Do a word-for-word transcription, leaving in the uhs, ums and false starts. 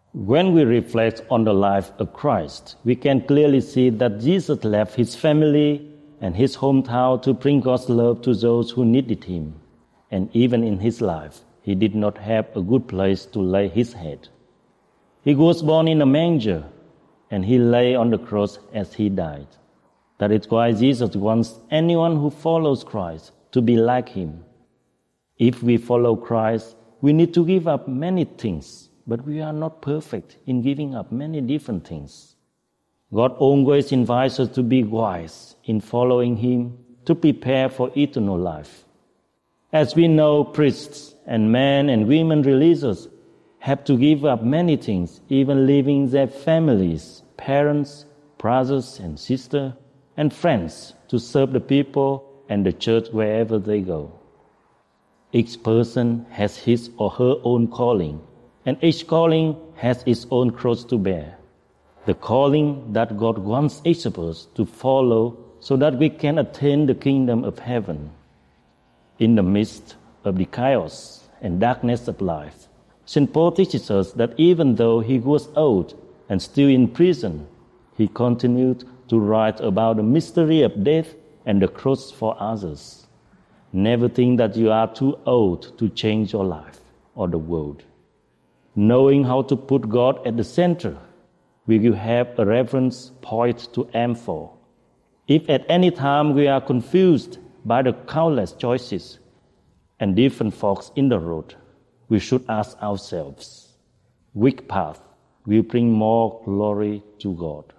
When we reflect on the life of Christ, we can clearly see that Jesus left his family and his hometown to bring God's love to those who needed him. And even in his life, he did not have a good place to lay his head. He was born in a manger, and he lay on the cross as he died. That is why Jesus wants anyone who follows Christ to be like him. If we follow Christ, we need to give up many things, but we are not perfect in giving up many different things. God always invites us to be wise in following him, to prepare for eternal life. As we know, priests and men and women religious have to give up many things, even leaving their families, parents, brothers and sisters, and friends to serve the people and the church wherever they go. Each person has his or her own calling, and each calling has its own cross to bear. The calling that God wants each of us to follow so that we can attain the kingdom of heaven. In the midst of the chaos and darkness of life, Saint Paul teaches us that even though he was old and still in prison, he continued to write about the mystery of death and the cross for others. Never think that you are too old to change your life or the world. Knowing how to put God at the center, we will have a reference point to aim for. If at any time we are confused by the countless choices and different forks in the road, we should ask ourselves, which path will bring more glory to God?